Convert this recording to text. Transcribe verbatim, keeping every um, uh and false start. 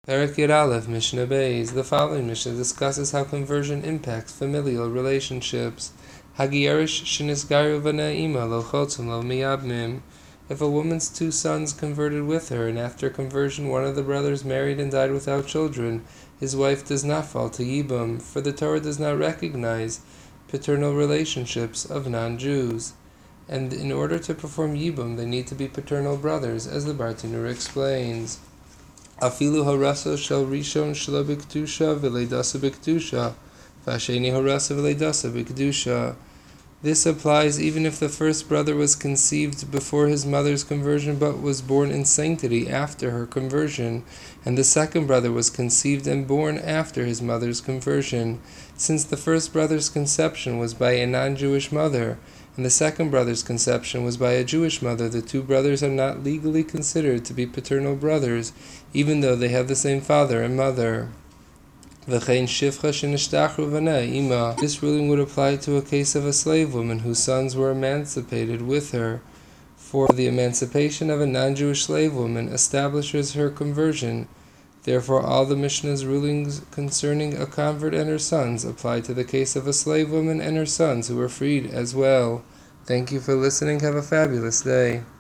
Perek Yud Aleph, Mishnah Beis. The following Mishnah discusses how conversion impacts familial relationships. Hagiyarish shenisgaru v'na'ima lo chotzim lo miyabmim. If a woman's two sons converted with her, and after conversion one of the brothers married and died without children, his wife does not fall to Yibum, for the Torah does not recognize paternal relationships of non-Jews. And in order to perform Yibum, they need to be paternal brothers, as the Bartenura explains. Afilu harasa shel rishon shelo b'kedusha v'leidasa b'kedusha, v'asheni harasa v'leidasa b'kedusha. This applies even if the first brother was conceived before his mother's conversion but was born in sanctity after her conversion, and the second brother was conceived and born after his mother's conversion. Since the first brother's conception was by a non-Jewish mother, and the second brother's conception was by a Jewish mother, the two brothers are not legally considered to be paternal brothers, even though they have the same father and mother. This ruling would apply to a case of a slave woman whose sons were emancipated with her, for the emancipation of a non-Jewish slave woman establishes her conversion. Therefore, all the Mishnah's rulings concerning a convert and her sons apply to the case of a slave woman and her sons who were freed as well. Thank you for listening. Have a fabulous day.